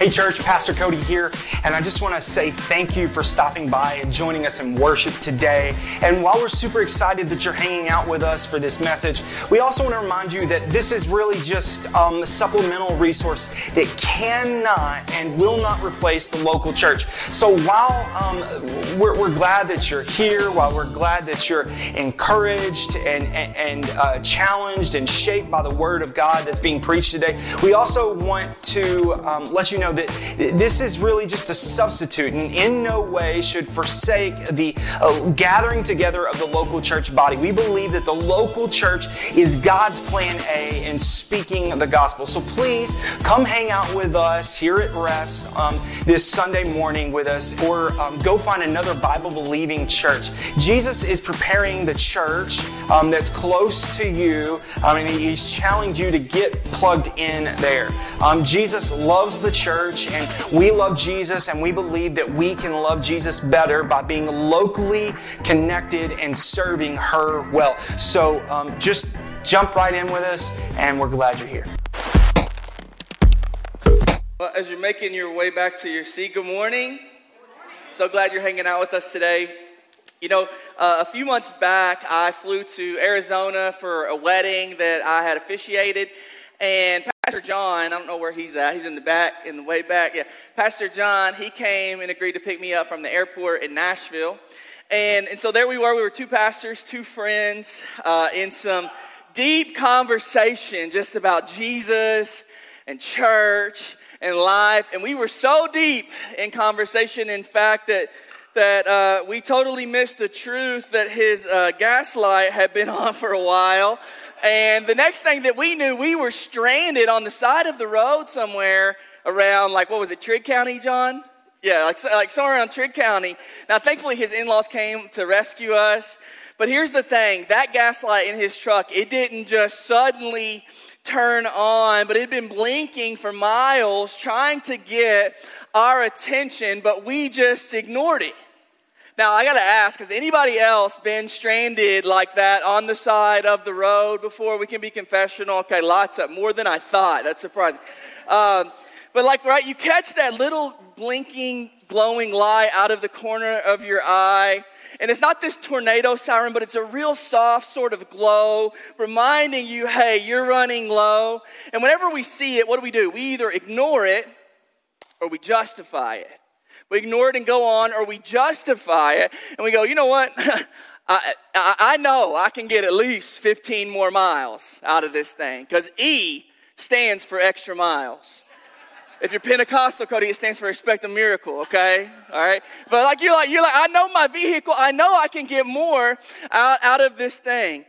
Hey church, Pastor Cody here, and I just want to say thank you for stopping by and joining us in worship today. And while we're super excited that you're hanging out with us for this message, we also want to remind you that this is really just a supplemental resource that cannot and will not replace the local church. So while we're glad that you're here, while we're glad that you're encouraged and challenged and shaped by the Word of God that's being preached today, we also want to let you know that this is really just a substitute and in no way should forsake the gathering together of the local church body. We believe that the local church is God's plan A in speaking the gospel. So please come hang out with us here at Rest this Sunday morning with us, or go find another Bible-believing church. Jesus is preparing the church that's close to you, and He's challenged you to get plugged in there. Jesus loves the church, and we love Jesus, and we believe that we can love Jesus better by being locally connected and serving her well. So just jump right in with us, and we're glad you're here. Well, as you're making your way back to your seat, good morning. So glad you're hanging out with us today. You know, a few months back, I flew to Arizona for a wedding that I had officiated, and Pastor John, I don't know where he's at. He's in the back, in the way back. Yeah, Pastor John, he came and agreed to pick me up from the airport in Nashville. And so there we were two pastors, two friends, in some deep conversation just about Jesus and church and life. And we were so deep in conversation, in fact, that we totally missed the truth that his gas light had been on for a while. And the next thing that we knew, we were stranded on the side of the road somewhere around, Trigg County, John? Yeah, like somewhere around Trigg County. Now, thankfully, his in-laws came to rescue us. But here's the thing, that gas light in his truck, it didn't just suddenly turn on, but it had been blinking for miles trying to get our attention, but we just ignored it. Now, I got to ask, has anybody else been stranded like that on the side of the road before? We can be confessional. Okay, lots of, more than I thought. That's surprising. But you catch that little blinking, glowing light out of the corner of your eye. And it's not this tornado siren, but it's a real soft sort of glow, reminding you, hey, you're running low. And whenever we see it, what do? We either ignore it or we justify it. We ignore it and go on, or we justify it, and we go, you know what? I know I can get at least 15 more miles out of this thing, because E stands for extra miles. If you're Pentecostal, Cody, it stands for expect a miracle, okay? All right? But you're like, I know my vehicle, I know I can get more out of this thing.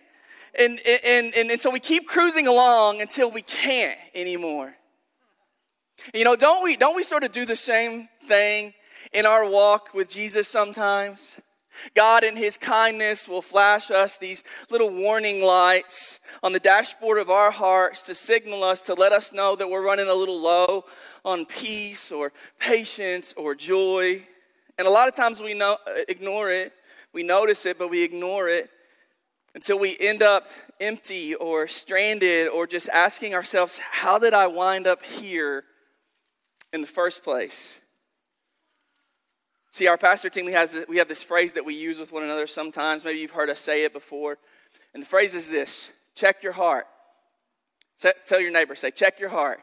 And so we keep cruising along until we can't anymore. You know, don't we sort of do the same thing in our walk with Jesus sometimes? God in His kindness will flash us these little warning lights on the dashboard of our hearts to signal us, to let us know that we're running a little low on peace or patience or joy. And a lot of times we ignore it. We notice it, but we ignore it until we end up empty or stranded, or just asking ourselves, how did I wind up here in the first place? See, our pastor team, we have this phrase that we use with one another sometimes. Maybe you've heard us say it before. And the phrase is this: check your heart. Tell your neighbor, say, check your heart.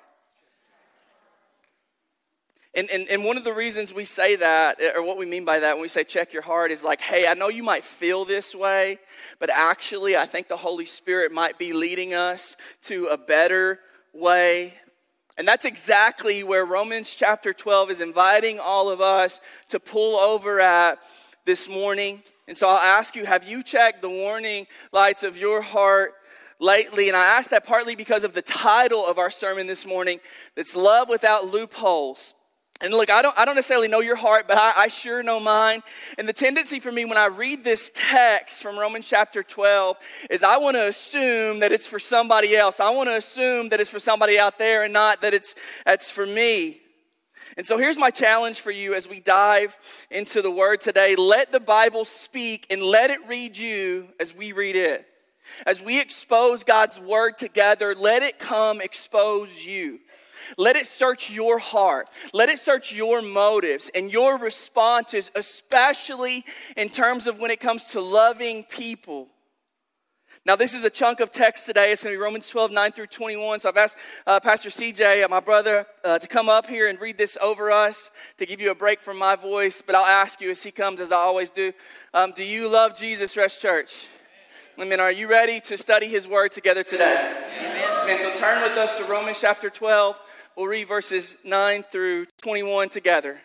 And one of the reasons we say that, or what we mean by that when we say check your heart, is like, hey, I know you might feel this way, but actually I think the Holy Spirit might be leading us to a better way. And that's exactly where Romans chapter 12 is inviting all of us to pull over at this morning. And so I'll ask you, have you checked the warning lights of your heart lately? And I ask that partly because of the title of our sermon this morning, that's Love Without Loopholes. And look, I don't necessarily know your heart, but I sure know mine. And the tendency for me when I read this text from Romans chapter 12 is I want to assume that it's for somebody else. I want to assume that it's for somebody out there and not that it's for me. And so here's my challenge for you as we dive into the Word today. Let the Bible speak and let it read you as we read it. As we expose God's Word together, let it come expose you. let it search your heart. Let it search your motives and your responses, especially in terms of when it comes to loving people. Now, this is a chunk of text today. It's going to be Romans 12, 9 through 21. So I've asked Pastor CJ, my brother, to come up here and read this over us to give you a break from my voice. But I'll ask you as he comes, as I always do you love Jesus, Rest Church? Amen. Are you ready to study his word together today? Amen. So turn with us to Romans chapter 12. We'll read verses 9 through 21 together.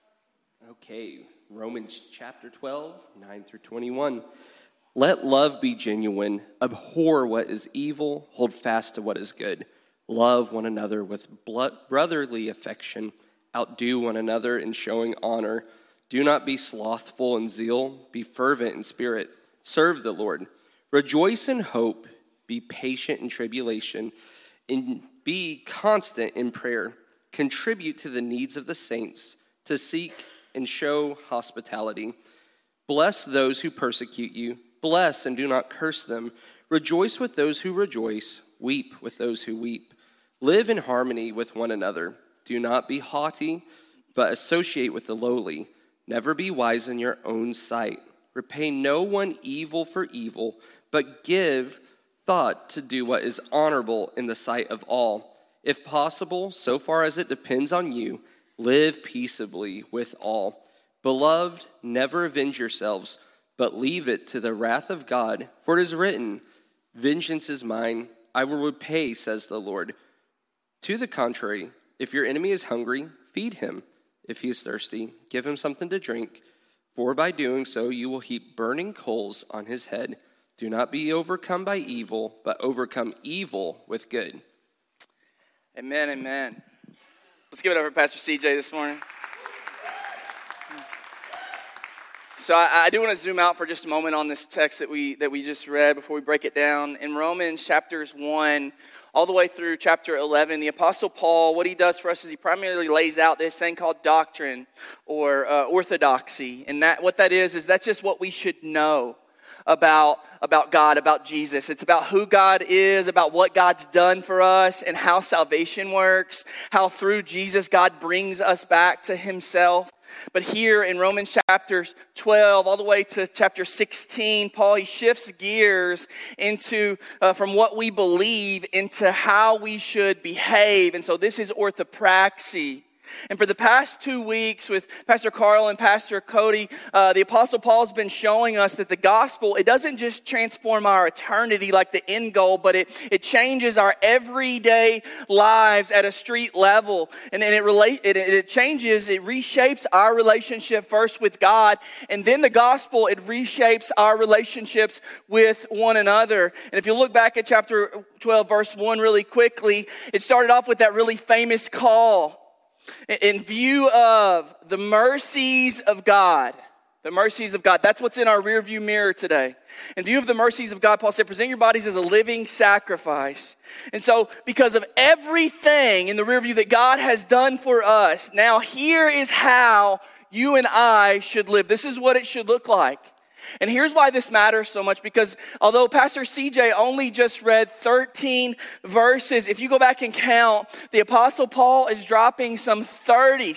Okay, Romans chapter 12, 9 through 21. Let love be genuine, abhor what is evil, hold fast to what is good. Love one another with brotherly affection, outdo one another in showing honor. Do not be slothful in zeal, be fervent in spirit, serve the Lord. Rejoice in hope, be patient in tribulation, and be constant in prayer. Contribute to the needs of the saints, to seek and show hospitality. Bless those who persecute you. Bless and do not curse them. Rejoice with those who rejoice. Weep with those who weep. Live in harmony with one another. Do not be haughty, but associate with the lowly. Never be wise in your own sight. Repay no one evil for evil, but give thought to do what is honorable in the sight of all. If possible, so far as it depends on you, live peaceably with all. Beloved, never avenge yourselves, but leave it to the wrath of God, for it is written, vengeance is mine, I will repay, says the Lord. To the contrary, if your enemy is hungry, feed him. If he is thirsty, give him something to drink, for by doing so you will heap burning coals on his head. Do not be overcome by evil, but overcome evil with good. Amen, amen. Let's give it over to Pastor CJ this morning. So I do want to zoom out for just a moment on this text that we just read before we break it down. In Romans chapters 1 all the way through chapter 11, the Apostle Paul, what he does for us is he primarily lays out this thing called doctrine or orthodoxy. And what that is that's just what we should know about God, about Jesus. It's about who God is, about what God's done for us, and how salvation works, how through Jesus God brings us back to himself. But here in Romans chapter 12 all the way to chapter 16, Paul, he shifts gears into from what we believe into how we should behave. And so this is orthopraxy. And for the past 2 weeks with Pastor Carl and Pastor Cody, the Apostle Paul's been showing us that the gospel, it doesn't just transform our eternity like the end goal, but it changes our everyday lives at a street level. And it changes, it reshapes our relationship first with God, and then the gospel, it reshapes our relationships with one another. And if you look back at chapter 12, verse 1 really quickly, it started off with that really famous call. In view of the mercies of God, that's what's in our rearview mirror today. In view of the mercies of God, Paul said, present your bodies as a living sacrifice. And so, because of everything in the rearview that God has done for us, now here is how you and I should live. This is what it should look like. And here's why this matters so much, because although Pastor CJ only just read 13 verses, if you go back and count, the Apostle Paul is dropping some 30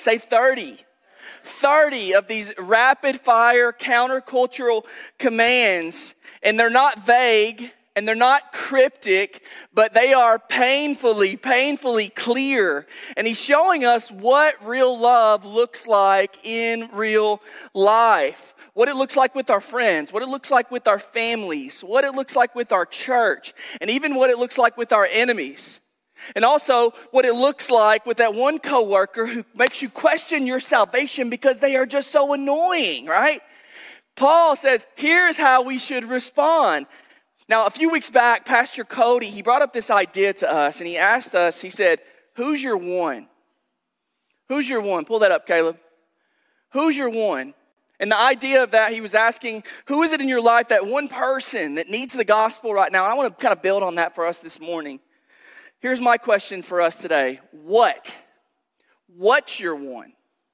of these rapid fire countercultural commands. And they're not vague and they're not cryptic, but they are painfully clear. And he's showing us what real love looks like in real life. What it looks like with our friends, what it looks like with our families, what it looks like with our church, and even what it looks like with our enemies. And also what it looks like with that one coworker who makes you question your salvation because they are just so annoying, right? Paul says, here's how we should respond. Now, a few weeks back, Pastor Cody, he brought up this idea to us, and he asked us, he said, who's your one? Who's your one? Pull that up, Caleb. Who's your one? And the idea of that, he was asking, who is it in your life, that one person that needs the gospel right now? And I want to kind of build on that for us this morning. Here's my question for us today. What's your one?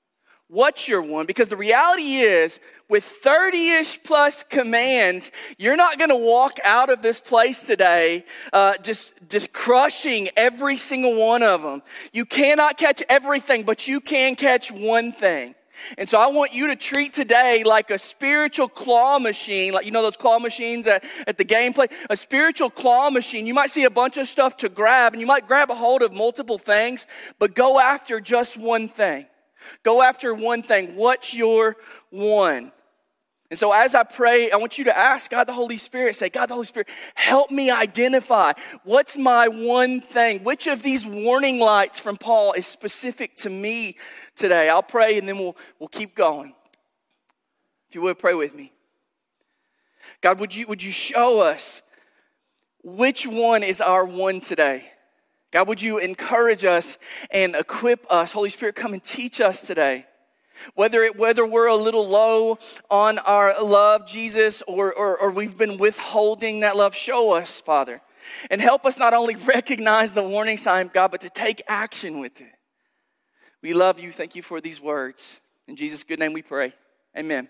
What's your one? Because the reality is, with 30-ish plus commands, you're not going to walk out of this place today just crushing every single one of them. You cannot catch everything, but you can catch one thing. And so I want you to treat today like a spiritual claw machine, like those claw machines at the gameplay, a spiritual claw machine. You might see a bunch of stuff to grab, and you might grab a hold of multiple things, but go after just one thing. Go after one thing. What's your one? And so as I pray, I want you to ask God the Holy Spirit, say, God the Holy Spirit, help me identify what's my one thing. Which of these warning lights from Paul is specific to me today? I'll pray and then we'll keep going. If you would, pray with me. God, would you show us which one is our one today? God, would you encourage us and equip us? Holy Spirit, come and teach us today. Whether we're a little low on our love, Jesus, or we've been withholding that love, show us, Father. And help us not only recognize the warning sign, God, but to take action with it. We love you. Thank you for these words. In Jesus' good name we pray. Amen.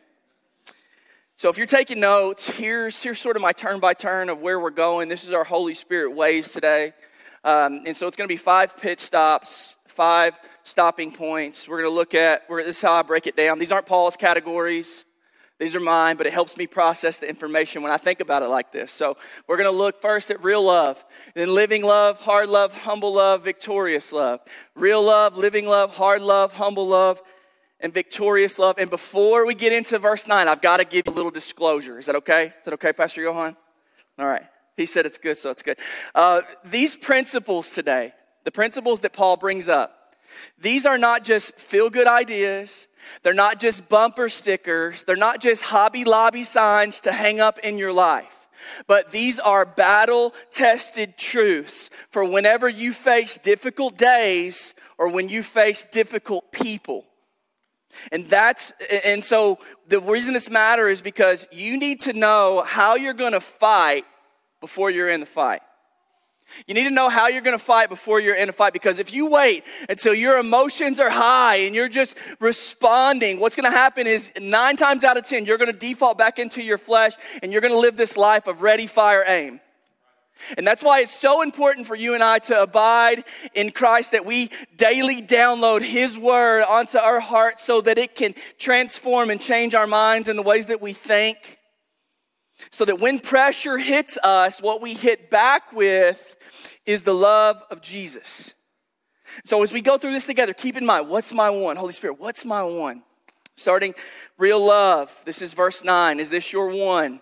So if you're taking notes, here's sort of my turn-by-turn of where we're going. This is our Holy Spirit ways today. And so it's going to be 5 pit stops, 5 stopping points. We're going to look at, this is how I break it down. These aren't Paul's categories. These are mine, but it helps me process the information when I think about it like this. So we're going to look first at real love, then living love, hard love, humble love, victorious love. Real love, living love, hard love, humble love, and victorious love. And before we get into verse 9, I've got to give a little disclosure. Is that okay? Is that okay, Pastor Johan? All right. He said it's good, so it's good. These principles today, the principles that Paul brings up, these are not just feel-good ideas. They're not just bumper stickers. They're not just Hobby Lobby signs to hang up in your life. But these are battle-tested truths for whenever you face difficult days or when you face difficult people. And so the reason this matters is because you need to know how you're going to fight before you're in the fight. You need to know how you're going to fight before you're in a fight, because if you wait until your emotions are high and you're just responding, what's going to happen is 9 times out of 10, you're going to default back into your flesh and you're going to live this life of ready, fire, aim. And that's why it's so important for you and I to abide in Christ, that we daily download His Word onto our hearts so that it can transform and change our minds in the ways that we think. So that when pressure hits us, what we hit back with is the love of Jesus. So as we go through this together, keep in mind, what's my one? Holy Spirit, what's my one? Starting real love. This is verse 9. Is this your one?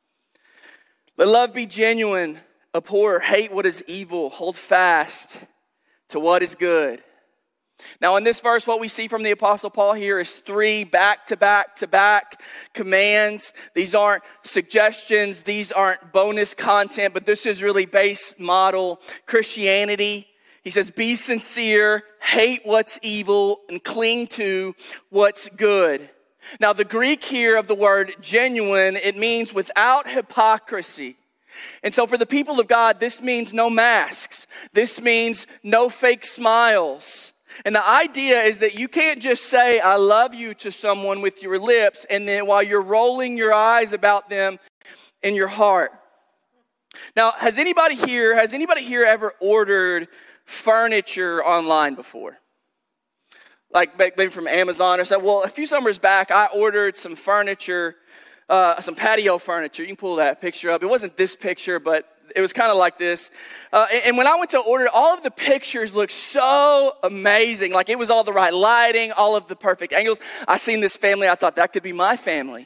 Let love be genuine. Abhor, hate what is evil. Hold fast to what is good. Now in this verse, what we see from the Apostle Paul here is 3 back-to-back commands. These aren't suggestions. These aren't bonus content, but this is really base model Christianity. He says, be sincere, hate what's evil, and cling to what's good. Now the Greek here of the word genuine, it means without hypocrisy. And so for the people of God, this means no masks. This means no fake smiles. And the idea is that you can't just say, I love you to someone with your lips, and then while you're rolling your eyes about them in your heart. Now, has anybody here ever ordered furniture online before? Like maybe from Amazon or something? Well, a few summers back, I ordered some furniture, some patio furniture. You can pull that picture up. It wasn't this picture, but it was kind of like this. And when I went to order, all of the pictures looked so amazing. Like it was all the right lighting, all of the perfect angles. I seen this family. I thought that could be my family.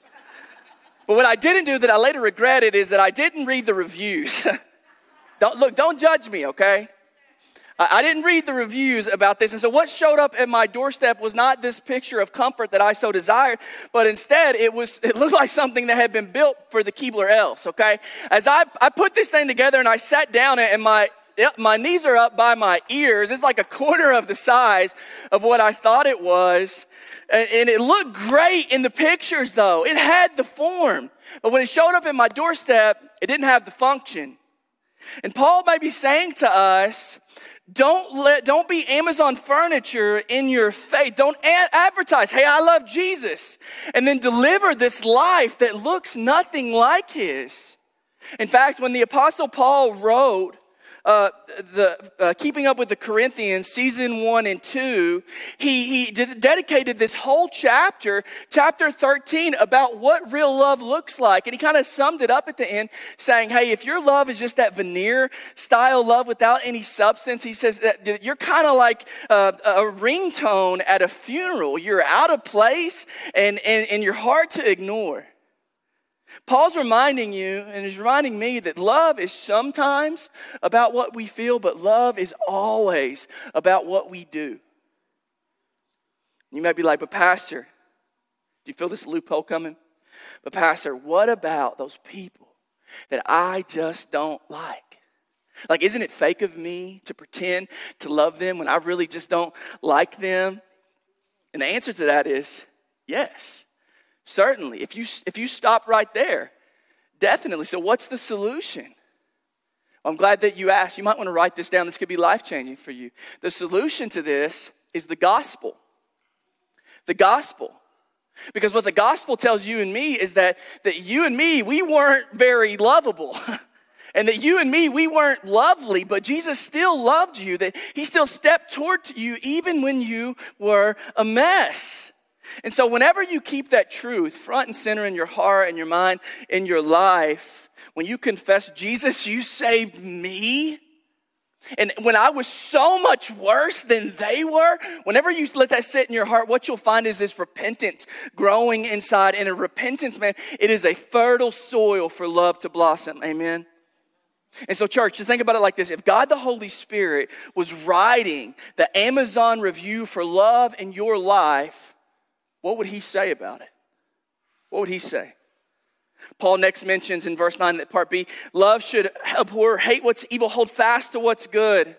But what I didn't do that I later regretted is that I didn't read the reviews. Don't judge me, okay? I didn't read the reviews about this. And so what showed up at my doorstep was not this picture of comfort that I so desired, but instead it looked like something that had been built for the Keebler-Elves, okay? As I put this thing together and I sat down and my knees are up by my ears. It's like a quarter of the size of what I thought it was. And it looked great in the pictures though. It had the form. But when it showed up at my doorstep, it didn't have the function. And Paul may be saying to us, Don't be Amazon furniture in your faith. Don't advertise, hey, I love Jesus, and then deliver this life that looks nothing like his. In fact, when the Apostle Paul wrote Keeping Up with the Corinthians, season 1 and 2, he dedicated this whole chapter 13, about what real love looks like. And he kind of summed it up at the end, saying, hey, if your love is just that veneer style love without any substance, he says that you're kind of like a ringtone at a funeral. You're out of place and you're hard to ignore. Paul's reminding you, and he's reminding me, that love is sometimes about what we feel, but love is always about what we do. You might be like, but Pastor, do you feel this loophole coming? But Pastor, what about those people that I just don't like? Like, isn't it fake of me to pretend to love them when I really just don't like them? And the answer to that is yes. Certainly, if you stop right there, definitely. So what's the solution? Well, I'm glad that you asked. You might want to write this down. This could be life-changing for you. The solution to this is the gospel. The gospel. Because what the gospel tells you and me is that you and me, we weren't very lovable. And that you and me, we weren't lovely, but Jesus still loved you. That he still stepped toward you even when you were a mess. And so whenever you keep that truth front and center in your heart and your mind, in your life, when you confess, Jesus, you saved me, and when I was so much worse than they were, whenever you let that sit in your heart, what you'll find is this repentance growing inside. And a repentance, man, it is a fertile soil for love to blossom. Amen. And so, church, just think about it like this. If God the Holy Spirit was writing the Amazon review for love in your life, what would he say about it? What would he say? Paul next mentions in verse 9, that part B, love should abhor, hate what's evil, hold fast to what's good.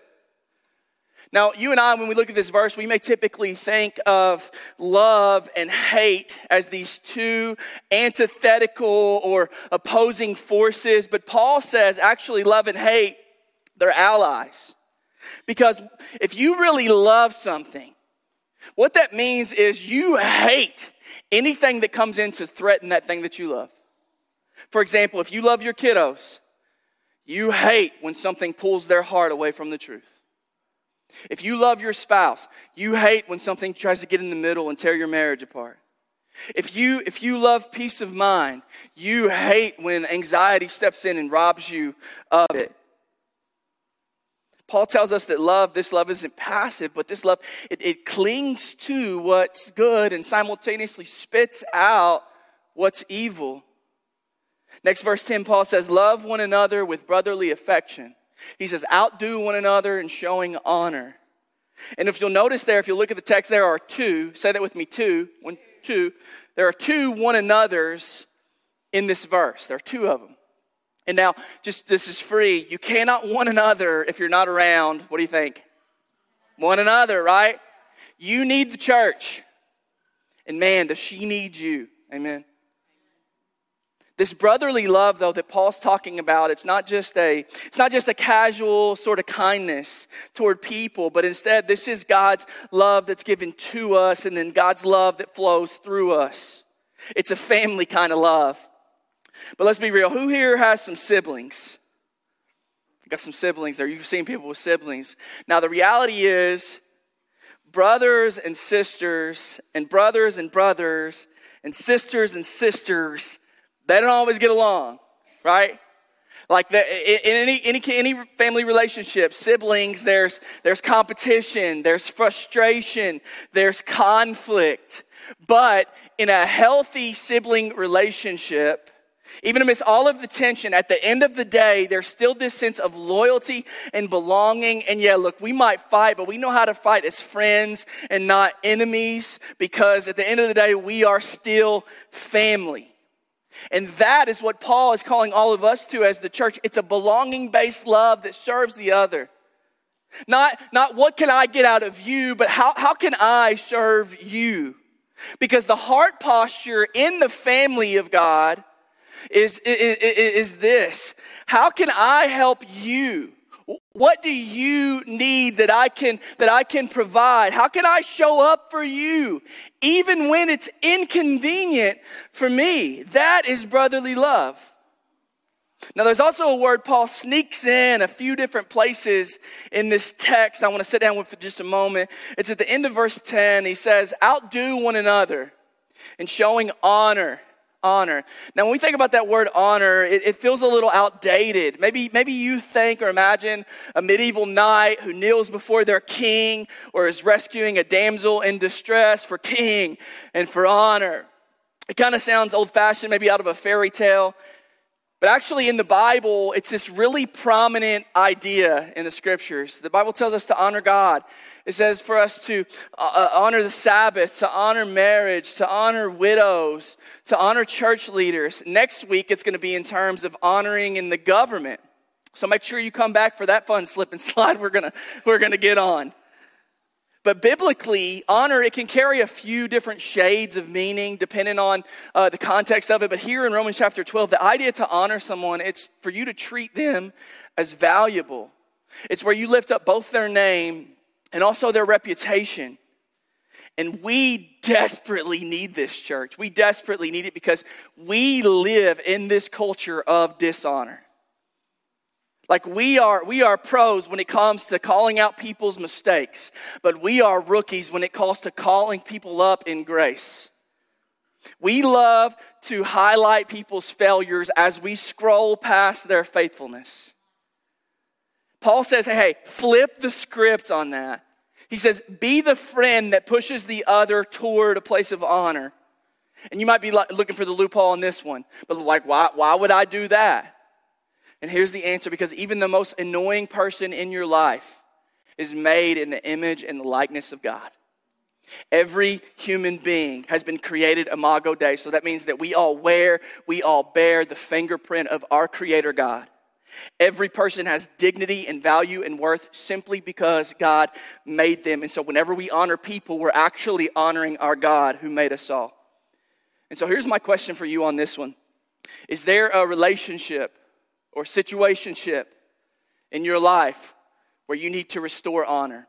Now, you and I, when we look at this verse, we may typically think of love and hate as these two antithetical or opposing forces. But Paul says, actually, love and hate, they're allies. Because if you really love something, what that means is you hate anything that comes in to threaten that thing that you love. For example, if you love your kiddos, you hate when something pulls their heart away from the truth. If you love your spouse, you hate when something tries to get in the middle and tear your marriage apart. If you love peace of mind, you hate when anxiety steps in and robs you of it. Paul tells us that this love isn't passive, but this love, it clings to what's good and simultaneously spits out what's evil. Next verse 10, Paul says, love one another with brotherly affection. He says, outdo one another in showing honor. And if you'll notice there, if you look at the text, there are two. Say that with me, two. There are two one another's in this verse. There are two of them. And now, just this is free. You cannot one another if you're not around. What do you think? One another, right? You need the church. And man, does she need you. Amen. This brotherly love, though, that Paul's talking about, it's not just a casual sort of kindness toward people, but instead this is God's love that's given to us and then God's love that flows through us. It's a family kind of love. But let's be real. Who here has some siblings? Got some siblings there. You've seen people with siblings. Now, the reality is brothers and sisters and brothers and brothers and sisters, they don't always get along, right? Like in any family relationship, siblings, there's competition, there's frustration, there's conflict. But in a healthy sibling relationship, even amidst all of the tension, at the end of the day, there's still this sense of loyalty and belonging. And yeah, look, we might fight, but we know how to fight as friends and not enemies, because at the end of the day, we are still family. And that is what Paul is calling all of us to as the church. It's a belonging-based love that serves the other. Not what can I get out of you, but how can I serve you? Because the heart posture in the family of God is this. How can I help you What do you need that I can provide? How can I show up for you even when it's inconvenient for me? That is brotherly love. Now, there's also a word Paul sneaks in a few different places in this text I want to sit down with for just a moment. It's at the end of verse 10. He says, outdo one another in showing honor. Honor. Now, when we think about that word honor, it feels a little outdated. Maybe you think or imagine a medieval knight who kneels before their king or is rescuing a damsel in distress for king and for honor. It kind of sounds old-fashioned, maybe out of a fairy tale. But actually in the Bible, it's this really prominent idea in the scriptures. The Bible tells us to honor God. It says for us to honor the Sabbath, to honor marriage, to honor widows, to honor church leaders. Next week, it's going to be in terms of honoring in the government. So make sure you come back for that fun slip and slide we're gonna get on. But biblically, honor, it can carry a few different shades of meaning depending on the context of it. But here in Romans chapter 12, the idea to honor someone, it's for you to treat them as valuable. It's where you lift up both their name and also their reputation. And we desperately need this, church. We desperately need it because we live in this culture of dishonor. Like we are pros when it comes to calling out people's mistakes, but we are rookies when it comes to calling people up in grace. We love to highlight people's failures as we scroll past their faithfulness. Paul says, hey, flip the script on that. He says, be the friend that pushes the other toward a place of honor. And you might be looking for the loophole on this one, but like, why would I do that? And here's the answer, because even the most annoying person in your life is made in the image and the likeness of God. Every human being has been created imago Dei, so that means that we all bear the fingerprint of our Creator God. Every person has dignity and value and worth simply because God made them. And so whenever we honor people, we're actually honoring our God who made us all. And so here's my question for you on this one. Is there a relationship or situationship in your life where you need to restore honor?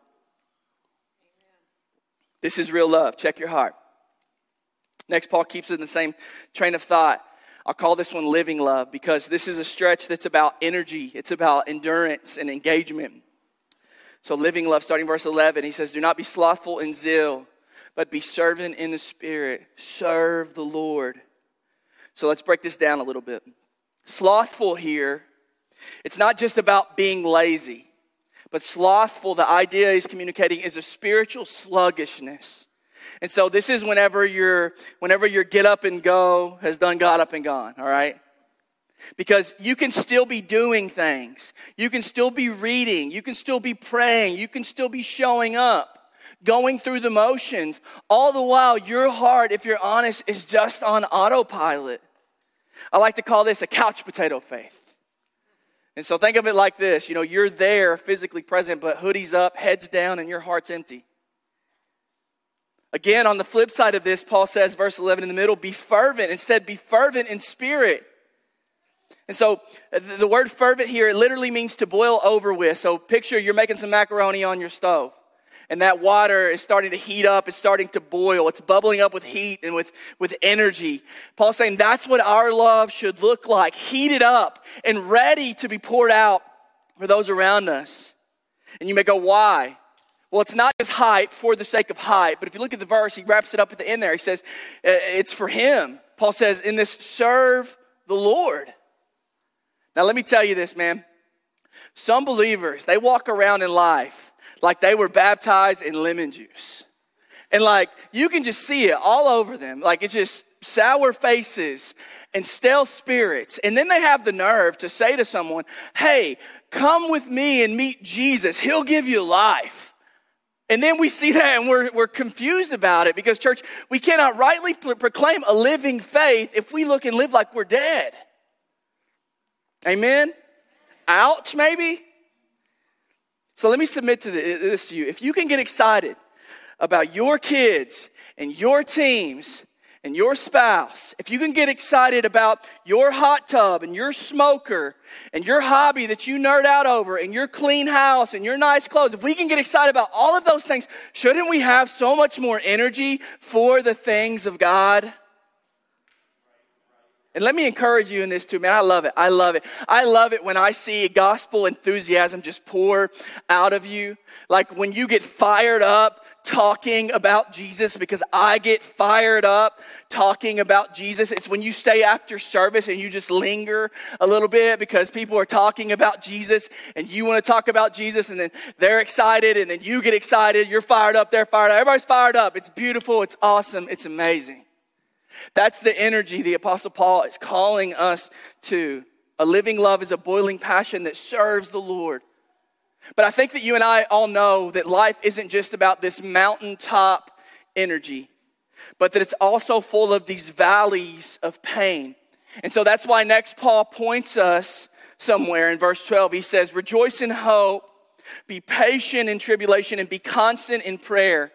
This is real love. Check your heart. Next, Paul keeps it in the same train of thought. I'll call this one living love because this is a stretch that's about energy. It's about endurance and engagement. So living love, starting verse 11, he says, do not be slothful in zeal, but be fervent in the Spirit. Serve the Lord. So let's break this down a little bit. Slothful here, it's not just about being lazy, but slothful, the idea he's communicating is a spiritual sluggishness. And so this is whenever your get up and go has done got up and gone, all right? Because you can still be doing things. You can still be reading. You can still be praying. You can still be showing up, going through the motions. All the while, your heart, if you're honest, is just on autopilot. I like to call this a couch potato faith. And so think of it like this. You're there physically present, but hoodie's up, head's down, and your heart's empty. Again, on the flip side of this, Paul says, verse 11 in the middle, be fervent. Instead, be fervent in spirit. And so the word fervent here, it literally means to boil over with. So picture you're making some macaroni on your stove. And that water is starting to heat up. It's starting to boil. It's bubbling up with heat and with energy. Paul's saying that's what our love should look like. Heated up and ready to be poured out for those around us. And you may go, why? Well, it's not just hype for the sake of hype. But if you look at the verse, he wraps it up at the end there. He says, it's for him. Paul says, in this, serve the Lord. Now, let me tell you this, man. Some believers, they walk around in life like they were baptized in lemon juice. And like, you can just see it all over them. Like, it's just sour faces and stale spirits. And then they have the nerve to say to someone, hey, come with me and meet Jesus. He'll give you life. And then we see that and we're confused about it because, church, we cannot rightly proclaim a living faith if we look and live like we're dead. Amen? Ouch, maybe? So let me submit to this to you. If you can get excited about your kids and your teams and your spouse, if you can get excited about your hot tub and your smoker and your hobby that you nerd out over and your clean house and your nice clothes, if we can get excited about all of those things, shouldn't we have so much more energy for the things of God? And let me encourage you in this too, man. I love it. I love it. I love it when I see gospel enthusiasm just pour out of you. Like when you get fired up talking about Jesus, because I get fired up talking about Jesus. It's when you stay after service and you just linger a little bit because people are talking about Jesus and you want to talk about Jesus, and then they're excited and then you get excited. You're fired up. They're fired up. Everybody's fired up. It's beautiful. It's awesome. It's amazing. That's the energy the Apostle Paul is calling us to. A living love is a boiling passion that serves the Lord. But I think that you and I all know that life isn't just about this mountaintop energy, but that it's also full of these valleys of pain. And so that's why next Paul points us somewhere in verse 12. He says, rejoice in hope, be patient in tribulation, and be constant in prayer.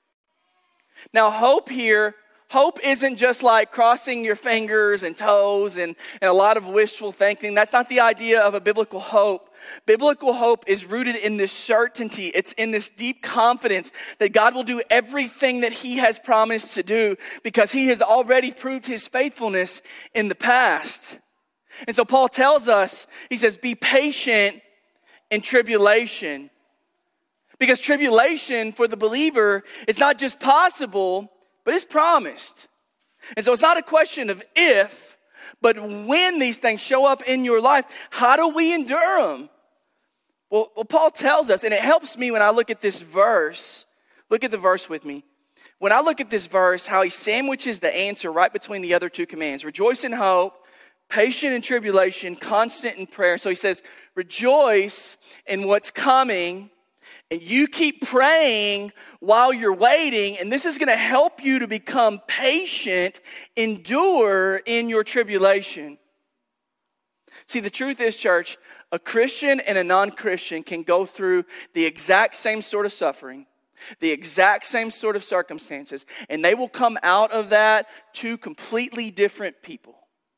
Now hope isn't just like crossing your fingers and toes and a lot of wishful thinking. That's not the idea of a biblical hope. Biblical hope is rooted in this certainty. It's in this deep confidence that God will do everything that he has promised to do because he has already proved his faithfulness in the past. And so Paul tells us, he says, be patient in tribulation. Because tribulation for the believer, it's not just possible, but it's promised. And so it's not a question of if, but when these things show up in your life, how do we endure them? Well, Paul tells us, and it helps me when I look at this verse. Look at the verse with me. When I look at this verse, how he sandwiches the answer right between the other two commands. Rejoice in hope, patient in tribulation, constant in prayer. So he says, rejoice in what's coming, and you keep praying while you're waiting, and this is going to help you to become patient, endure in your tribulation. See, the truth is, church, a Christian and a non-Christian can go through the exact same sort of suffering, the exact same sort of circumstances, and they will come out of that two completely different people.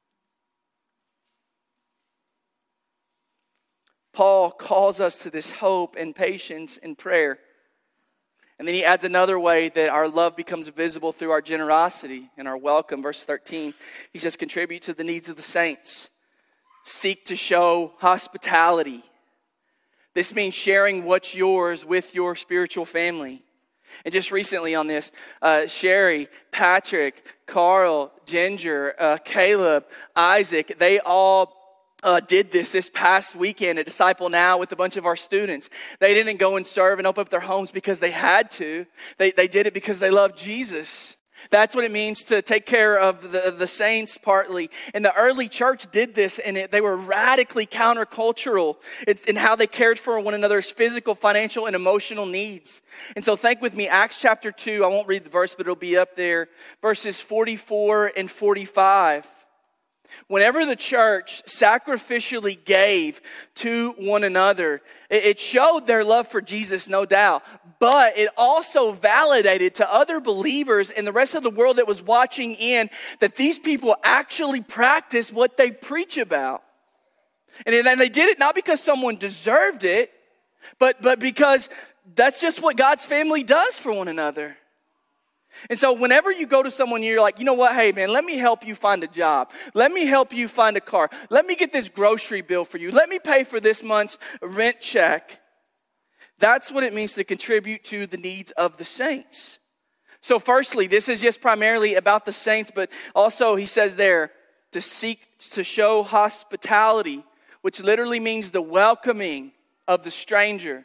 Paul calls us to this hope and patience and prayer. And then he adds another way that our love becomes visible through our generosity and our welcome. Verse 13, he says, contribute to the needs of the saints. Seek to show hospitality. This means sharing what's yours with your spiritual family. And just recently on this, Sherry, Patrick, Carl, Ginger, Caleb, Isaac, they all did this past weekend at Disciple Now with a bunch of our students. They didn't go and serve and open up their homes because they had to. They did it because they loved Jesus. That's what it means to take care of the saints partly. And the early church did this, and they were radically countercultural in how they cared for one another's physical, financial, and emotional needs. And so think with me, Acts chapter 2, I won't read the verse, but it'll be up there, verses 44 and 45. Whenever the church sacrificially gave to one another, it showed their love for Jesus, no doubt. But it also validated to other believers and the rest of the world that was watching in that these people actually practice what they preach about. And then they did it not because someone deserved it, but because that's just what God's family does for one another. And so whenever you go to someone, you're like, you know what, hey man, let me help you find a job. Let me help you find a car. Let me get this grocery bill for you. Let me pay for this month's rent check. That's what it means to contribute to the needs of the saints. So firstly, this is just primarily about the saints, but also he says there to seek to show hospitality, which literally means the welcoming of the stranger.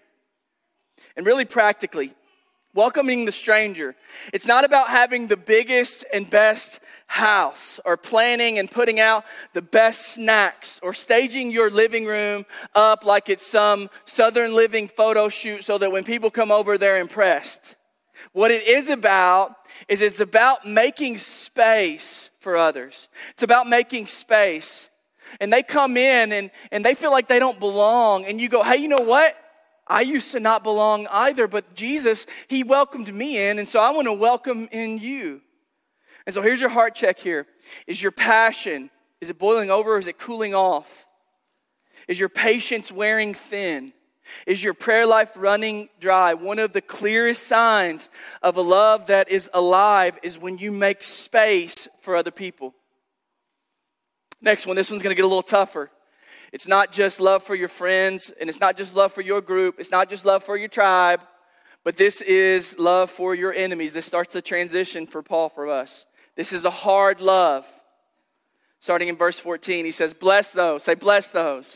And really practically, welcoming the stranger. It's not about having the biggest and best house or planning and putting out the best snacks or staging your living room up like it's some Southern Living photo shoot so that when people come over, they're impressed. What it is about is it's about making space for others. It's about making space. And they come in and they feel like they don't belong. And you go, hey, you know what? I used to not belong either, but Jesus, he welcomed me in, and so I want to welcome in you. And so here's your heart check here. Is your passion, is it boiling over or is it cooling off? Is your patience wearing thin? Is your prayer life running dry? One of the clearest signs of a love that is alive is when you make space for other people. Next one, this one's going to get a little tougher. It's not just love for your friends, and it's not just love for your group. It's not just love for your tribe, but this is love for your enemies. This starts the transition for Paul, for us. This is a hard love. Starting in verse 14, he says, bless those. Say, bless those.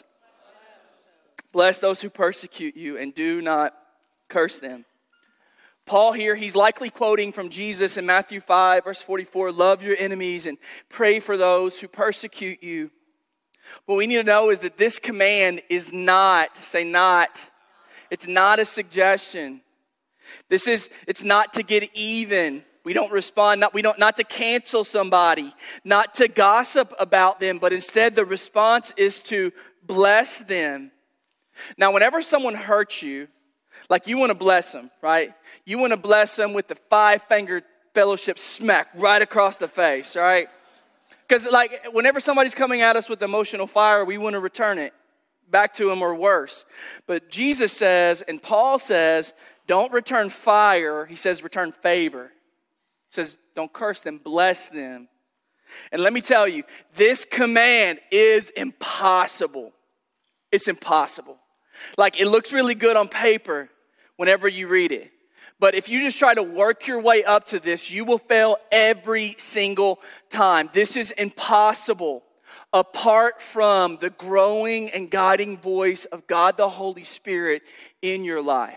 Bless those who persecute you and do not curse them. Paul here, he's likely quoting from Jesus in Matthew 5, verse 44, love your enemies and pray for those who persecute you. What we need to know is that this command is not, say not, it's not a suggestion. It's not to get even. We don't respond, not to cancel somebody, not to gossip about them, but instead the response is to bless them. Now, whenever someone hurts you, like you want to bless them, right? You want to bless them with the 5-finger fellowship smack right across the face, right? Because like whenever somebody's coming at us with emotional fire, we want to return it back to them or worse. But Jesus says, and Paul says, don't return fire. He says return favor. He says don't curse them, bless them. And let me tell you, this command is impossible. It's impossible. Like it looks really good on paper whenever you read it. But if you just try to work your way up to this, you will fail every single time. This is impossible apart from the growing and guiding voice of God the Holy Spirit in your life.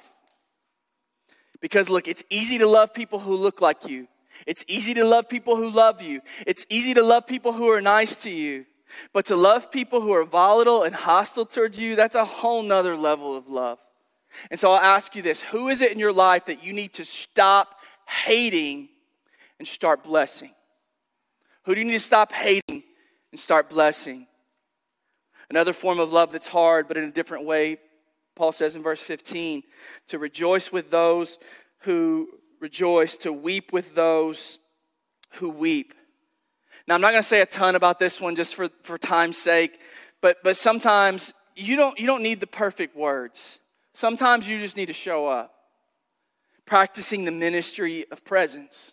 Because look, it's easy to love people who look like you. It's easy to love people who love you. It's easy to love people who are nice to you. But to love people who are volatile and hostile towards you, that's a whole nother level of love. And so I'll ask you this. Who is it in your life that you need to stop hating and start blessing? Who do you need to stop hating and start blessing? Another form of love that's hard, but in a different way, Paul says in verse 15, to rejoice with those who rejoice, to weep with those who weep. Now, I'm not going to say a ton about this one just for time's sake, but sometimes you don't need the perfect words. Sometimes you just need to show up, practicing the ministry of presence.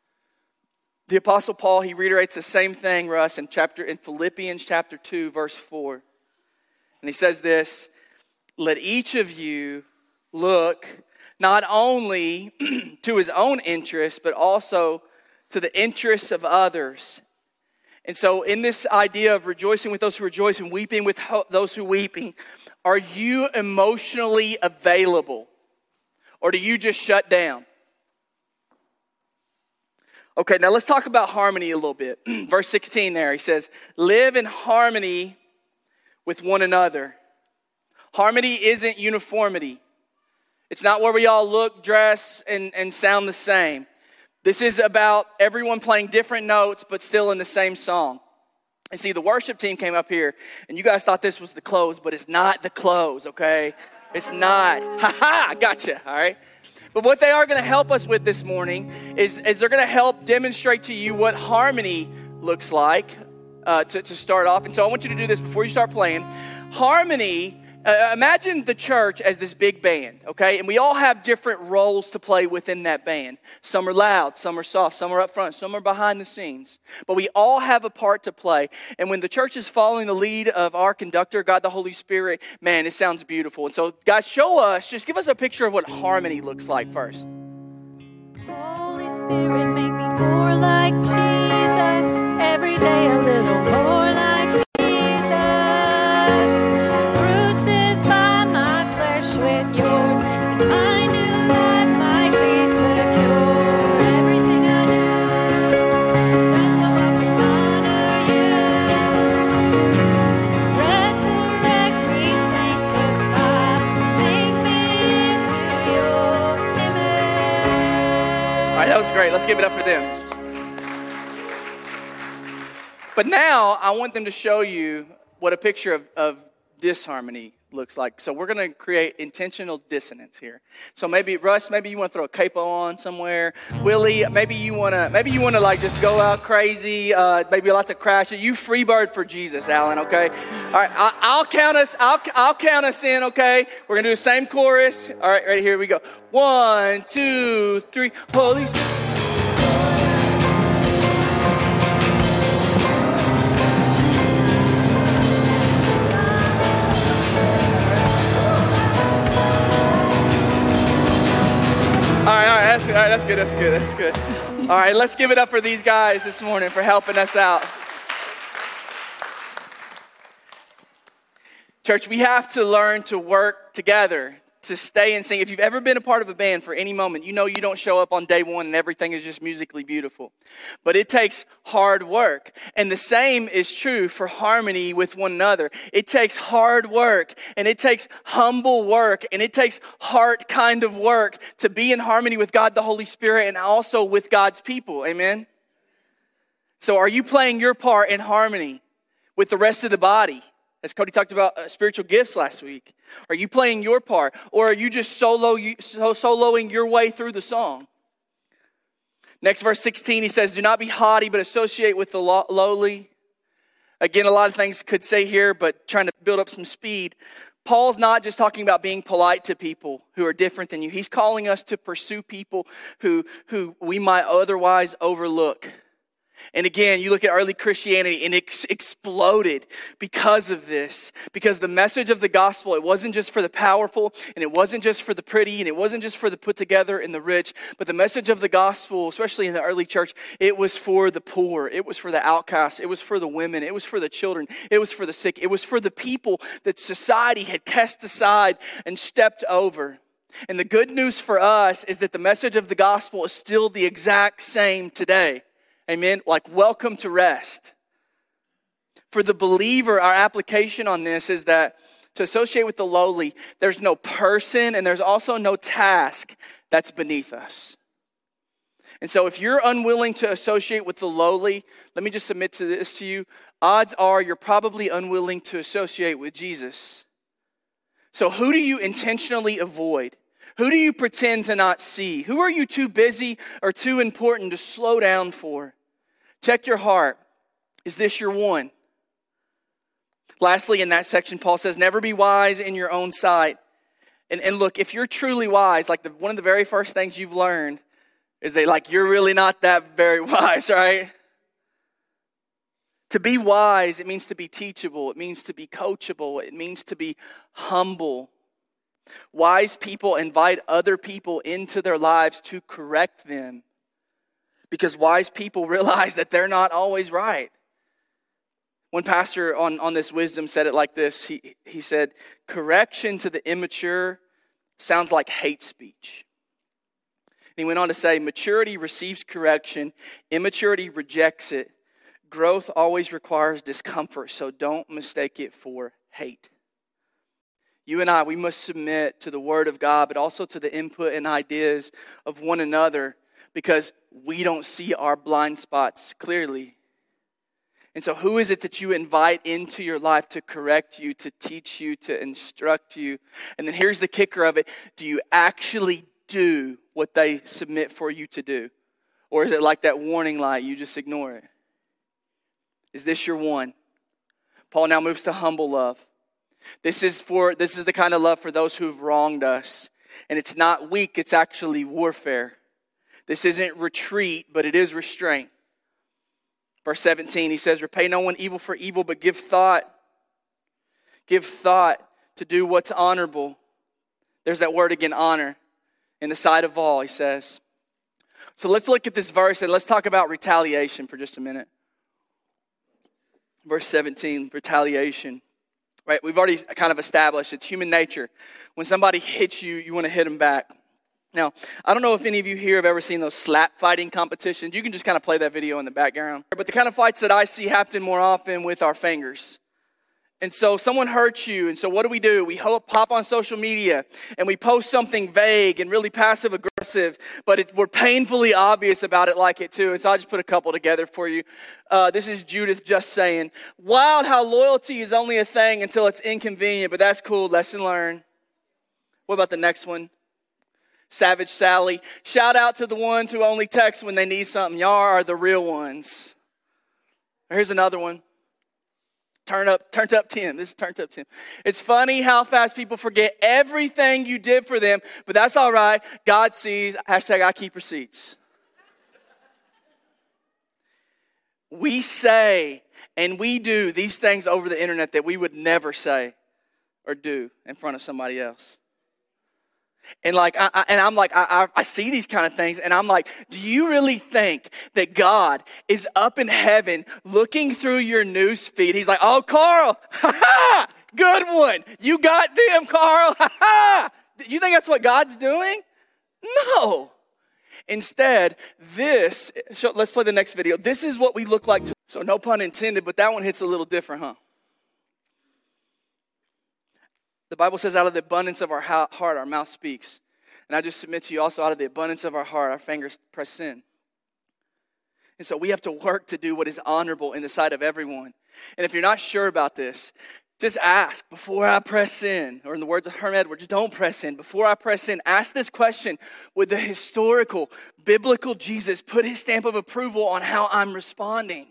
The Apostle Paul, he reiterates the same thing, Russ, in Philippians chapter 2, verse 4. And he says this, let each of you look not only to his own interests, but also to the interests of others. And so in this idea of rejoicing with those who rejoice and weeping with those who weeping, are you emotionally available? Or do you just shut down? Okay, now let's talk about harmony a little bit. Verse 16 there, he says, live in harmony with one another. Harmony isn't uniformity. It's not where we all look, dress, and sound the same. This is about everyone playing different notes, but still in the same song. And see, the worship team came up here, and you guys thought this was the close, but it's not the close, okay? It's not. Ha-ha, gotcha, all right? But what they are going to help us with this morning is they're going to help demonstrate to you what harmony looks like to start off. And so I want you to do this before you start playing. Harmony, imagine the church as this big band, okay? And we all have different roles to play within that band. Some are loud, some are soft, some are up front, some are behind the scenes. But we all have a part to play. And when the church is following the lead of our conductor, God the Holy Spirit, man, it sounds beautiful. And so, guys, just give us a picture of what harmony looks like first. Holy Spirit, make me more like Jesus. Every day a little more like Jesus. With yours, and my new life might be secure. Everything I do, that's how I can honor you. Resurrect me, sanctify, make me into your image. All right, that was great. Let's give it up for them. But now I want them to show you what a picture of this harmony looks like. So we're going to create intentional dissonance here. So maybe Russ, maybe you want to throw a capo on somewhere. Willie, maybe you want to like just go out crazy. Maybe lots of crashes. You free bird for Jesus, Alan. Okay. All right. I'll count us in. Okay. We're gonna do the same chorus. All right. Right here we go. 1, 2, 3. Holy Spirit. All right, that's good. All right, let's give it up for these guys this morning for helping us out. Church, we have to learn to work together, to stay and sing. If you've ever been a part of a band for any moment, you know you don't show up on day one and everything is just musically beautiful. But it takes hard work. And the same is true for harmony with one another. It takes hard work, and it takes humble work, and it takes heart kind of work to be in harmony with God the Holy Spirit and also with God's people. Amen? So are you playing your part in harmony with the rest of the body? As Cody talked about spiritual gifts last week. Are you playing your part? Or are you just soloing your way through the song? Next, verse 16, he says, do not be haughty, but associate with the lowly. Again, a lot of things could say here, but trying to build up some speed. Paul's not just talking about being polite to people who are different than you. He's calling us to pursue people who we might otherwise overlook. And again, you look at early Christianity and it exploded because of this. Because the message of the gospel, it wasn't just for the powerful, and it wasn't just for the pretty, and it wasn't just for the put together and the rich. But the message of the gospel, especially in the early church, it was for the poor. It was for the outcasts. It was for the women. It was for the children. It was for the sick. It was for the people that society had cast aside and stepped over. And the good news for us is that the message of the gospel is still the exact same today. Amen. Like, welcome to rest. For the believer, our application on this is that to associate with the lowly, there's no person and there's also no task that's beneath us. And so if you're unwilling to associate with the lowly, let me just submit to this to you. Odds are you're probably unwilling to associate with Jesus. So who do you intentionally avoid? Who do you pretend to not see? Who are you too busy or too important to slow down for? Check your heart. Is this your one? Lastly, in that section, Paul says, never be wise in your own sight. And look, if you're truly wise, like one of the very first things you've learned is that you're really not that very wise, right? To be wise, it means to be teachable. It means to be coachable. It means to be humble. Wise people invite other people into their lives to correct them because wise people realize that they're not always right. One pastor on this wisdom said it like this. He said, correction to the immature sounds like hate speech. And he went on to say, maturity receives correction, immaturity rejects it. Growth always requires discomfort, so don't mistake it for hate. You and I, we must submit to the Word of God, but also to the input and ideas of one another because we don't see our blind spots clearly. And so who is it that you invite into your life to correct you, to teach you, to instruct you? And then here's the kicker of it. Do you actually do what they submit for you to do? Or is it like that warning light, you just ignore it? Is this your one? Paul now moves to humble love. This is the kind of love for those who've wronged us. And it's not weak, it's actually warfare. This isn't retreat, but it is restraint. Verse 17, he says, repay no one evil for evil, but give thought to do what's honorable. There's that word again, honor, in the sight of all, he says. So let's look at this verse and let's talk about retaliation for just a minute. Verse 17, retaliation. Right, we've already kind of established it's human nature. When somebody hits you, you want to hit them back. Now, I don't know if any of you here have ever seen those slap fighting competitions. You can just kind of play that video in the background. But the kind of fights that I see happen more often with our fingers. And so someone hurts you, and so what do? We pop on social media, and we post something vague and really passive-aggressive, but we're painfully obvious about it like it too. And so I just put a couple together for you. This is Judith just saying, wild how loyalty is only a thing until it's inconvenient, but that's cool, lesson learned. What about the next one? Savage Sally, shout out to the ones who only text when they need something. Y'all are the real ones. Here's another one. Turned up Tim. This is turned up Tim. It's funny how fast people forget everything you did for them, but that's all right. God sees. Hashtag I keep receipts. We say and we do these things over the internet that we would never say or do in front of somebody else. And I see these kind of things, and I'm like, do you really think that God is up in heaven looking through your news feed? He's like, oh, Carl, ha-ha, good one. You got them, Carl, ha-ha. You think that's what God's doing? No. Instead, let's play the next video. This is what we look like. So no pun intended, but that one hits a little different, huh? The Bible says out of the abundance of our heart, our mouth speaks. And I just submit to you also, out of the abundance of our heart, our fingers press sin. And so we have to work to do what is honorable in the sight of everyone. And if you're not sure about this, just ask before I press in. Or in the words of Herm Edwards, don't press in. Before I press in, ask this question. Would the historical, biblical Jesus put his stamp of approval on how I'm responding?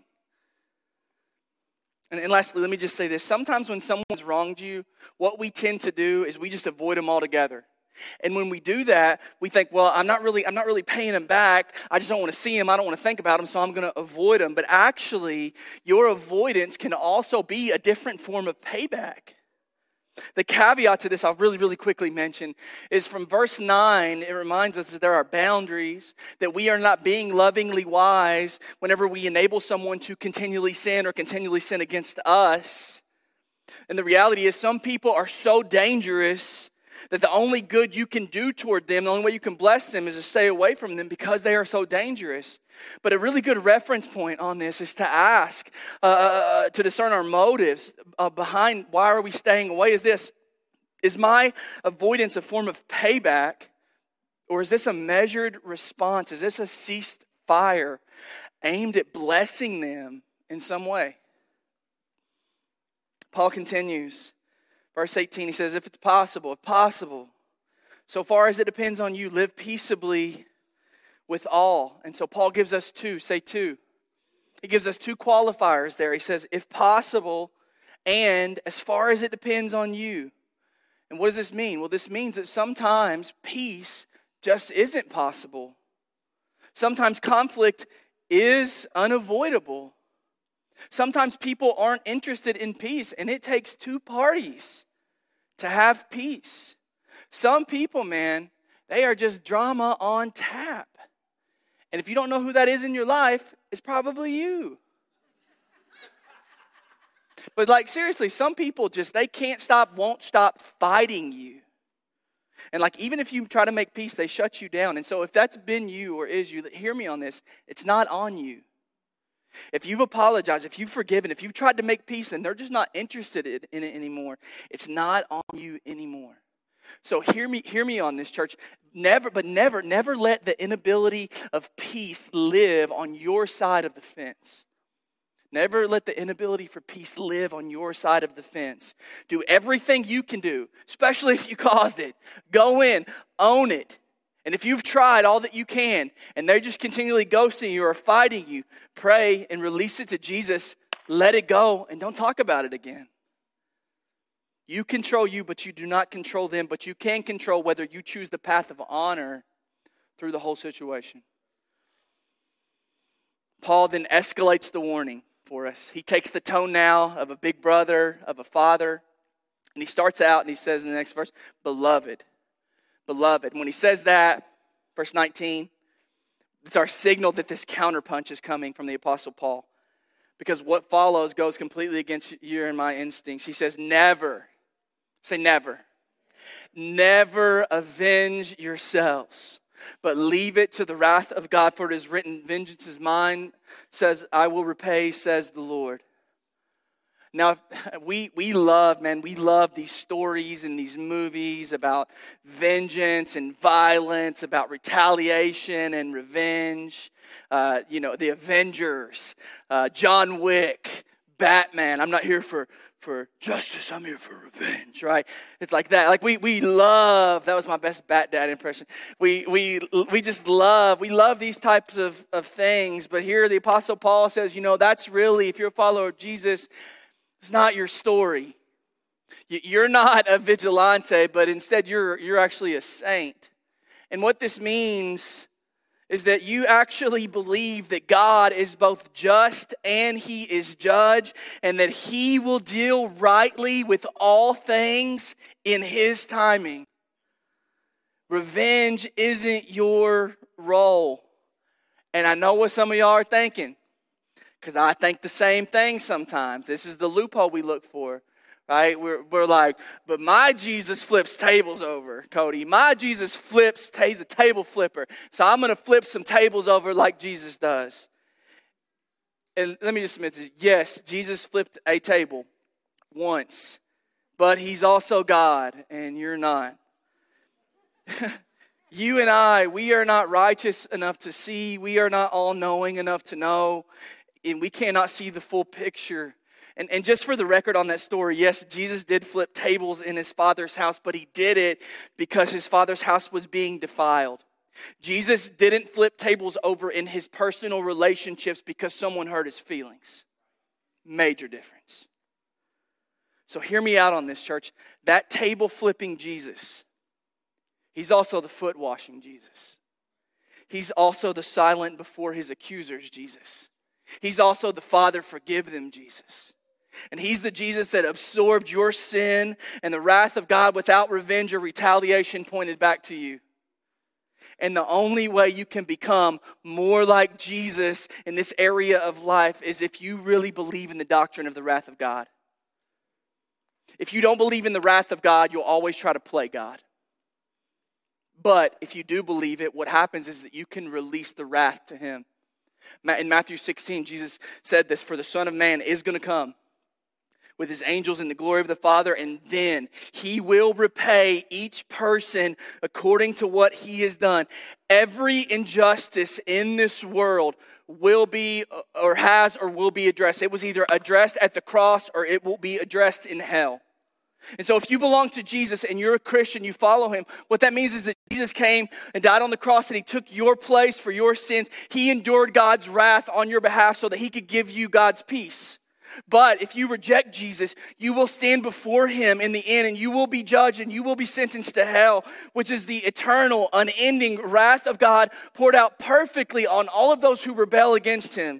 And lastly, let me just say this. Sometimes when someone's wronged you, what we tend to do is we just avoid them altogether. And when we do that, we think, well, I'm not really paying them back. I just don't want to see them. I don't want to think about them, so I'm going to avoid them. But actually, your avoidance can also be a different form of payback. The caveat to this I'll really quickly mention is from verse 9. It reminds us that there are boundaries, that we are not being lovingly wise whenever we enable someone to continually sin or continually sin against us. And the reality is some people are so dangerous that the only good you can do toward them, the only way you can bless them is to stay away from them because they are so dangerous. But a really good reference point on this is to ask, to discern our motives behind why are we staying away. Is my avoidance a form of payback, or is this a measured response? Is this a ceased fire aimed at blessing them in some way? Paul continues. Verse 18, he says, if possible, so far as it depends on you, live peaceably with all. And so Paul gives us two. He gives us two qualifiers there. He says, if possible, and as far as it depends on you. And what does this mean? Well, this means that sometimes peace just isn't possible. Sometimes conflict is unavoidable. Sometimes people aren't interested in peace, and it takes two parties to have peace. Some people, man, they are just drama on tap. And if you don't know who that is in your life, it's probably you. But seriously, some people they can't stop, won't stop fighting you. And even if you try to make peace, they shut you down. And so if that's been you or is you, hear me on this, it's not on you. If you've apologized, if you've forgiven, if you've tried to make peace and they're just not interested in it anymore, it's not on you anymore. So hear me on this, church. Never let the inability of peace live on your side of the fence. Never let the inability for peace live on your side of the fence. Do everything you can do, especially if you caused it. Go in, own it. And if you've tried all that you can, and they're just continually ghosting you or fighting you, pray and release it to Jesus. Let it go and don't talk about it again. You control you, but you do not control them. But you can control whether you choose the path of honor through the whole situation. Paul then escalates the warning for us. He takes the tone now of a big brother, of a father. And he starts out and he says in the next verse, beloved. Beloved. When he says that, verse 19, it's our signal that this counterpunch is coming from the Apostle Paul. Because what follows goes completely against your and my instincts. He says, never. Say never. Never avenge yourselves, but leave it to the wrath of God. For it is written, vengeance is mine, says, I will repay, says the Lord. Now, we love these stories and these movies about vengeance and violence, about retaliation and revenge. The Avengers, John Wick, Batman. I'm not here for justice, I'm here for revenge, right? It's like that. Like we love, that was my best Bat Dad impression. We just love these types of things. But here the Apostle Paul says, that's really, if you're a follower of Jesus, it's not your story. You're not a vigilante, but instead you're actually a saint. And what this means is that you actually believe that God is both just and He is judge, and that He will deal rightly with all things in His timing. Revenge isn't your role. And I know what some of y'all are thinking, because I think the same thing sometimes. This is the loophole we look for, right? We're like, but my Jesus flips tables over, Cody. My Jesus he's a table flipper. So I'm going to flip some tables over like Jesus does. And let me just admit this. Yes, Jesus flipped a table once, but He's also God, and you're not. You and I, we are not righteous enough to see. We are not all-knowing enough to know. And we cannot see the full picture. And just for the record on that story, yes, Jesus did flip tables in His Father's house, but He did it because His Father's house was being defiled. Jesus didn't flip tables over in His personal relationships because someone hurt His feelings. Major difference. So hear me out on this, church. That table flipping Jesus, He's also the foot washing Jesus. He's also the silent before His accusers Jesus. He's also the Father, forgive them, Jesus. And He's the Jesus that absorbed your sin and the wrath of God without revenge or retaliation pointed back to you. And the only way you can become more like Jesus in this area of life is if you really believe in the doctrine of the wrath of God. If you don't believe in the wrath of God, you'll always try to play God. But if you do believe it, what happens is that you can release the wrath to Him. In Matthew 16, Jesus said this, for the Son of Man is going to come with His angels in the glory of the Father, and then He will repay each person according to what he has done. Every injustice in this world will be or has or will be addressed. It was either addressed at the cross or it will be addressed in hell. And so if you belong to Jesus and you're a Christian, you follow Him, what that means is that Jesus came and died on the cross and He took your place for your sins. He endured God's wrath on your behalf so that He could give you God's peace. But if you reject Jesus, you will stand before Him in the end and you will be judged and you will be sentenced to hell, which is the eternal, unending wrath of God poured out perfectly on all of those who rebel against Him.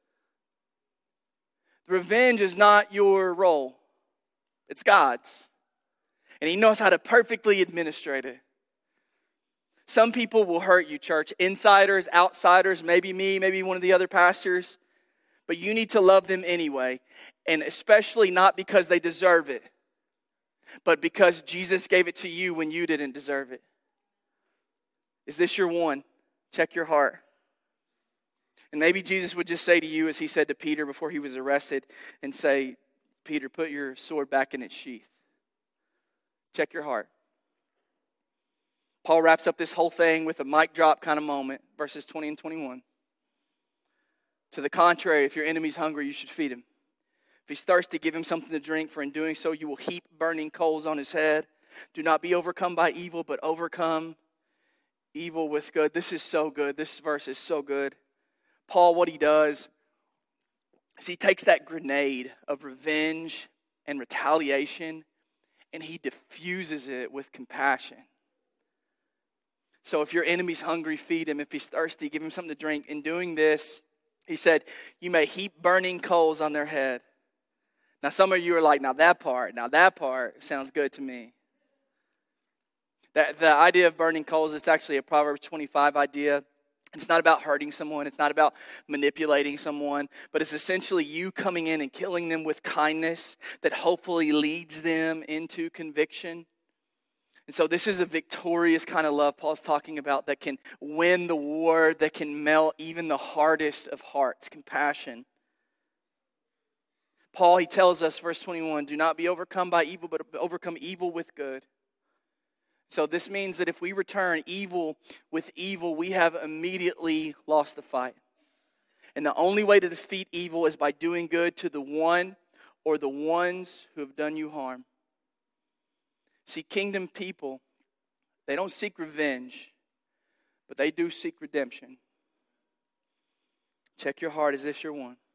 Revenge is not your role. It's God's. And He knows how to perfectly administrate it. Some people will hurt you, church. Insiders, outsiders, maybe me, maybe one of the other pastors. But you need to love them anyway. And especially not because they deserve it, but because Jesus gave it to you when you didn't deserve it. Is this your one? Check your heart. And maybe Jesus would just say to you, as He said to Peter before he was arrested, and say, Peter, put your sword back in its sheath. Check your heart. Paul wraps up this whole thing with a mic drop kind of moment, verses 20 and 21. To the contrary, if your enemy's hungry, you should feed him. If he's thirsty, give him something to drink, for in doing so you will heap burning coals on his head. Do not be overcome by evil, but overcome evil with good. This is so good. This verse is so good. Paul, what he does is he takes that grenade of revenge and retaliation and he diffuses it with compassion. So if your enemy's hungry, feed him. If he's thirsty, give him something to drink. In doing this, he said, you may heap burning coals on their head. Now some of you are like, now that part sounds good to me. The idea of burning coals, it's actually a Proverbs 25 idea. It's not about hurting someone. It's not about manipulating someone. But it's essentially you coming in and killing them with kindness that hopefully leads them into conviction. And so this is a victorious kind of love Paul's talking about that can win the war, that can melt even the hardest of hearts, compassion. Paul, he tells us, verse 21, do not be overcome by evil, but overcome evil with good. So this means that if we return evil with evil, we have immediately lost the fight. And the only way to defeat evil is by doing good to the one or the ones who have done you harm. See, kingdom people, they don't seek revenge, but they do seek redemption. Check your heart, is this your one?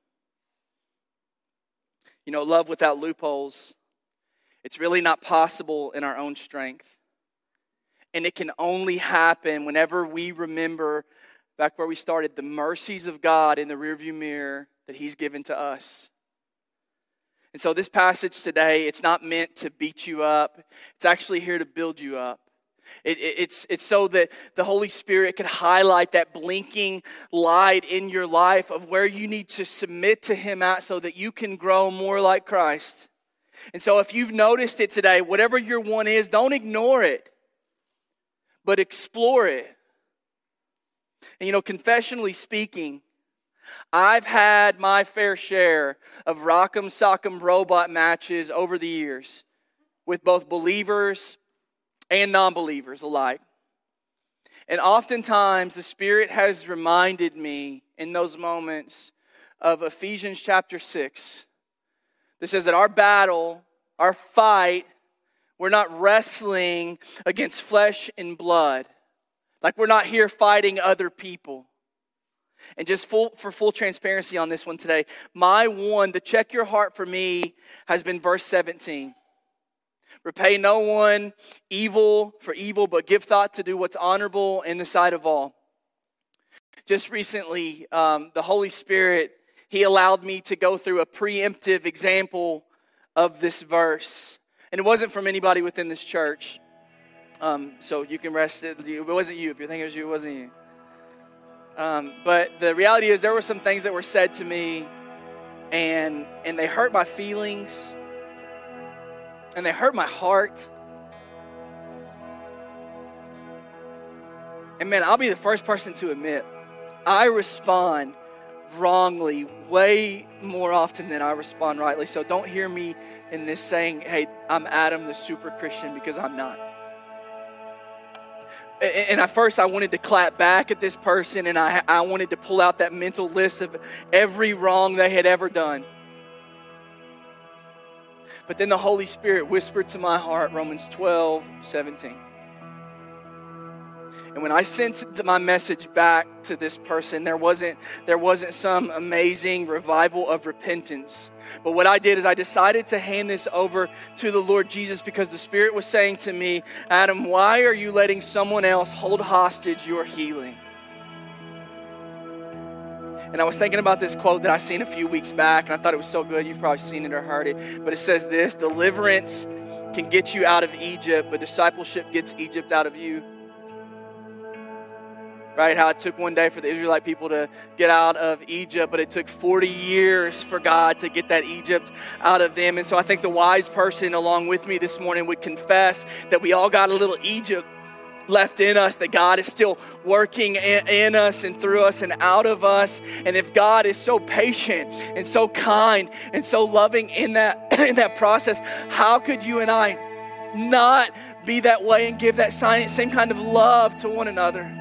You know, love without loopholes, it's really not possible in our own strength. And it can only happen whenever we remember, back where we started, the mercies of God in the rearview mirror that He's given to us. And so this passage today, it's not meant to beat you up. It's actually here to build you up. It's so that the Holy Spirit can highlight that blinking light in your life of where you need to submit to Him at so that you can grow more like Christ. And so if you've noticed it today, whatever your one is, don't ignore it, but explore it. And you know, confessionally speaking, I've had my fair share of rock'em sock'em robot matches over the years with both believers and non-believers alike. And oftentimes the Spirit has reminded me in those moments of Ephesians chapter 6. That says that our battle, our fight, we're not wrestling against flesh and blood. Like we're not here fighting other people. And just for full transparency on this one today, my one to check your heart for me has been verse 17. Repay no one evil for evil, but give thought to do what's honorable in the sight of all. Just recently, the Holy Spirit, He allowed me to go through a preemptive example of this verse. And it wasn't from anybody within this church. So you can rest it. It wasn't you. If you're thinking it was you, it wasn't you. But the reality is there were some things that were said to me and they hurt my feelings and they hurt my heart. And man, I'll be the first person to admit, I respond wrongly way more often than I respond rightly. So don't hear me in this saying, hey, I'm Adam the super Christian, because I'm not. And at first I wanted to clap back at this person, and I wanted to pull out that mental list of every wrong they had ever done. But then the Holy Spirit whispered to my heart, Romans 12:17. And when I sent my message back to this person, there wasn't some amazing revival of repentance. But what I did is I decided to hand this over to the Lord Jesus, because the Spirit was saying to me, Adam, why are you letting someone else hold hostage your healing? And I was thinking about this quote that I seen a few weeks back, and I thought it was so good. You've probably seen it or heard it. But it says this: deliverance can get you out of Egypt, but discipleship gets Egypt out of you. Right? How it took one day for the Israelite people to get out of Egypt, but it took 40 years for God to get that Egypt out of them. And so I think the wise person along with me this morning would confess that we all got a little Egypt left in us, that God is still working in us and through us and out of us. And if God is so patient and so kind and so loving in that process, how could you and I not be that way and give that same kind of love to one another?